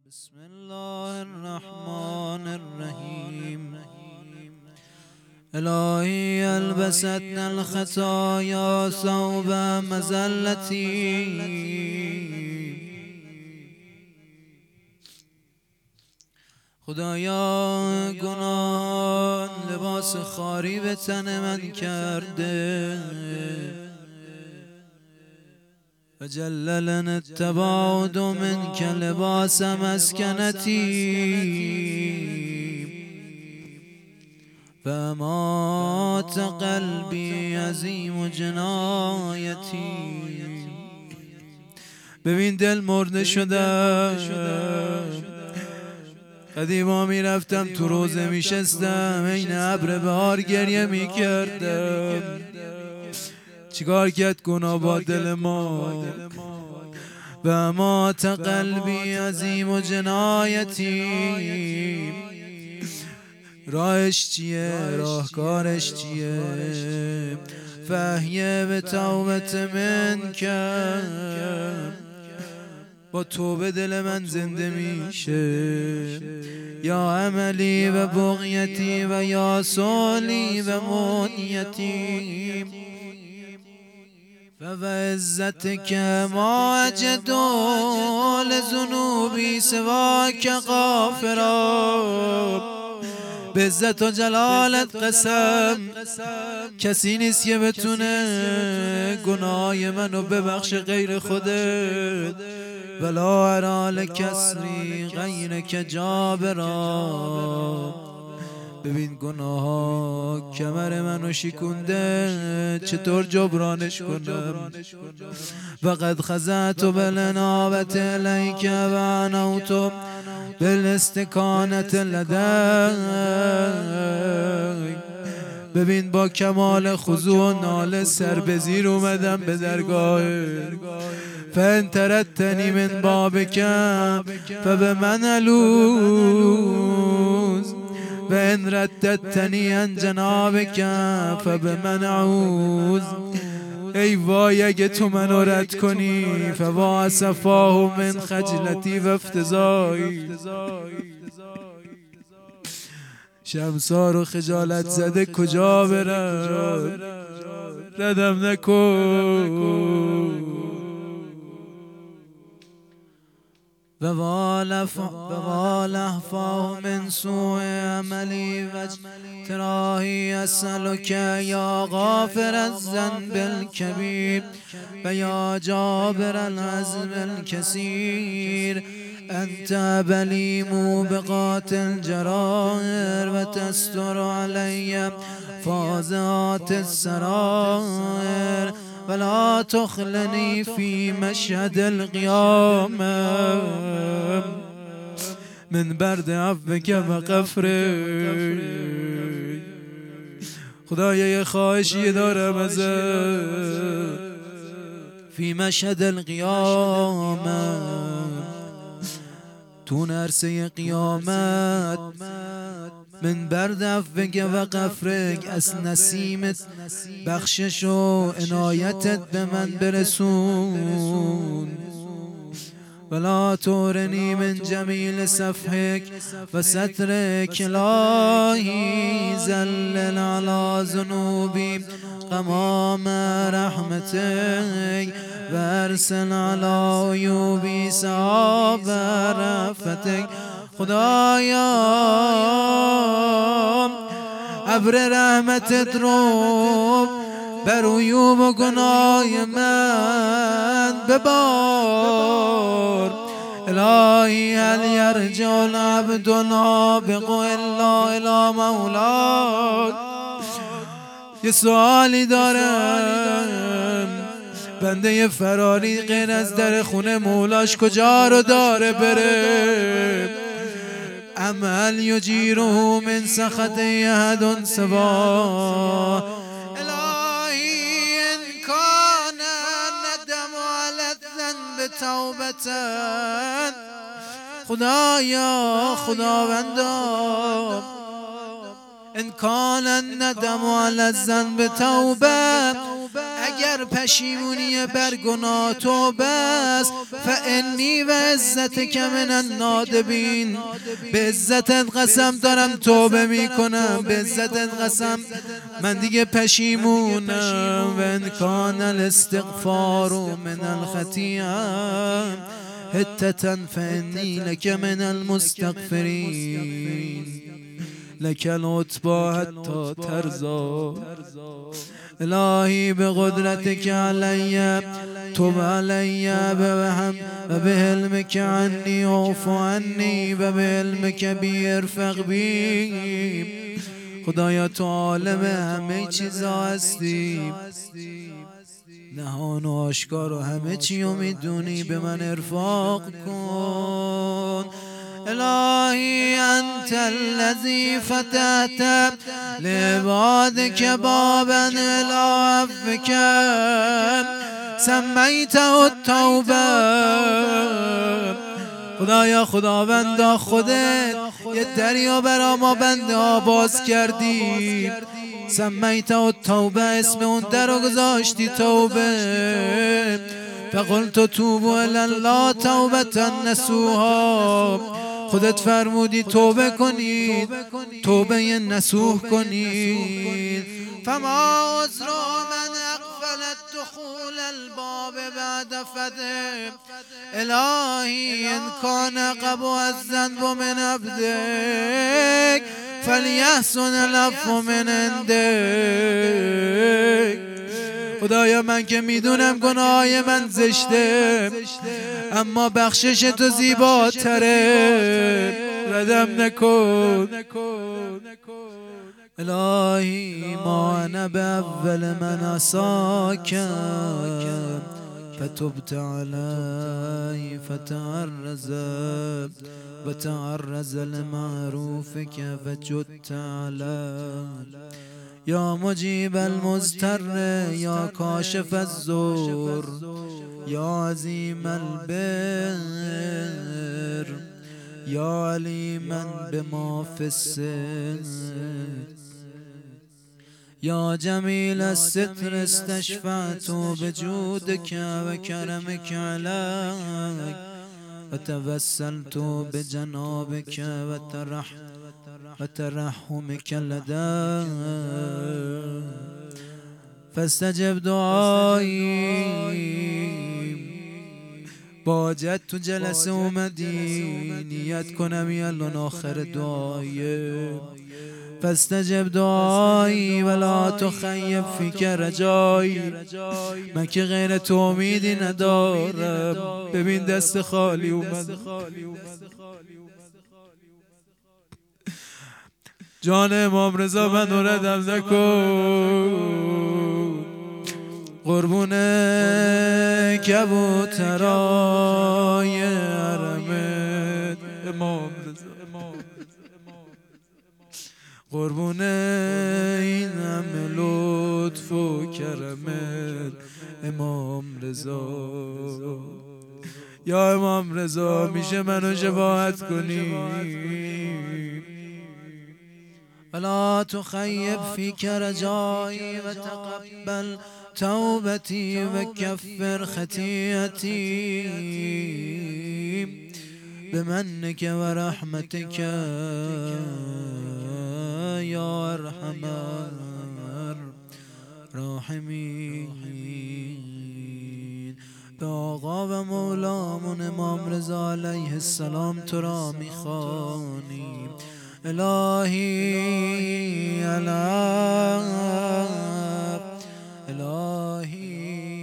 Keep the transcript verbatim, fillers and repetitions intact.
بسم الله الرحمن الرحیم. الهی البستنا الخطایا ثوب مزلتی، خدایا گناهان لباس خواری به تن من کرده و جللن التباعد منک لباس مسکنتی فمات قلبی عظیم جنایتی. ببین دل مرده شدم، قدیما میرفتم تو روزه میشستم این ابر بهار گریه میکردم. چیکار کرد گناه با دل ما؟ و مات قلبی عظیم و جنایتی. راهش چیه؟ راهکارش چیه؟ فهیه به توبت من کم، با توبه دل من زنده میشه. یا عملی و بغیتی و یا سولی و منیتی و عزتك ما أجد لذنوبي سواك غافرا. به عزت و جلالت قسم کسی نیست که بتونه گناه منو ببخش غیر خودت. ولا ارى لکسری غیرک جابرا. ببین گناه ها کمر منو شکونده، چطور جبرانش کنم؟ وقد خضعت بالانابة الیک و عنوت بالاستکانة لدیک. ببین با کمال خضوع و ناله سر به زیر اومدم به درگاهت. فان طردتنی من بابک فبمن الوذ و ان رددتنی عن جنابک فبمن اعوذ. ای وای اگه تو منو رد کنی، فوا اسفاه من خجلتی و افتضایی. شمسار و خجالت زده کجا برم؟ ردم نکن. و والهفاه من سوء عملی و تراهی اسألک یا غافر الذنب الکبیر و یا جابر العظم الکثیر. انت بلی موبقات الجرائر و تستر علی فاضحات السرائر ولا تخلنی فی مشهد القیامة من برد عفوک و غفرک. خدایا یه خواهشی دارم ازت. فی مشهد القیامة، تو نرسه قیامت، من برد عفوک و غفرک، از نسیمت بخشش و عنایتت به من برسون. ولا تورنی من جمیل صفحک و سترک. الهی زلل علی ذنوبی غمام رحمتک و ارسل علی عیوبی سحاب رأفتک. خدایا ابر رحمتت رو بر عیوب و گناه من ببار. الهی هل یرجع العبد العابق الا الی مولاک. یه سوالی دارم، بنده فراری غیر از در خونه مولاش کجا رو داره بره؟ عمل یجیره من سخط احد سوا. الهی ان کان ندم علی الذنب توبة. خدایا خداوندا ان کان ندم علی الذنب توبه، اگر پشیمونی بر گناه توبه است فانی و عزتک من النادبین، به عزتت قسم دارم توبه میکنم، به عزتت قسم من دیگه پشیمونم. و ان کان الاستغفار من الخطیئه حتة فانی لک من المستغفرین، لک العتبی حتی ترضا. الهی بقدرتك علی تب علی بوهم و بعلمك عنی عفو عنی و بعلمك بی ارفق بی. خدایا تو عالم همه چیزا هستی، نهان و آشکار و همه چی رو میدونی، به من ارفاق کن. الهی انت الذی فتحت لعبادک بابا الی عفوک سمیته التوبه. خدایا خداوندا خودت یه دریا برا ما بنده ها باز کردی، سمیته التوبه، اسم اون در رو گذاشتی توبه. فقلت توبوا الی الله توبة نصوحا، خودت فرمودی توبه کنید، توبه نصوح کنید. فما عذر من اقفل دخول الباب بعد فده. الهی ان کان قبو الذنب من عبدک فلیحسن العفو من عندک. خدایا من که میدونم گناهای من زشته، اما بخشش تو زیباتره، ردم نکن. الهی ما انا به اول من عصاک فتبت علی فتعرض و تعرض لمعروفک فجدت علی. یا مجیب المضطر یا کاشف الضر یا عظیم البر یا علیما بما فی السر یا جمیل الستر استشفعت بجودک و کرمک علیک و توسلت بجنابک و ترح و ترحمک لدیک فاستجب دعایی. با حاجت تو جلسه اومدی، نیت کنم الان آخر دعایه. فاستجب دعایی ولا تخیب فیک رجایی، من که غیر تو امیدی ندارم. ببین دست خالی اومد، جان امام رضا من ردم نکن. قربون کبوترای حرمت امام رضا، قربون این همه لطف و کرمت امام رضا. یا امام رضا میشه منو شفاعت کنی؟ ولا تخیب فیک رجایی و تقبل توبتی و کفر خطیئتی بمنک و رحمتک یا ارحم الراحمین. به آقا و مولامون امام رضا علیه السلام تو را میخوانیم. الهی الهی الهی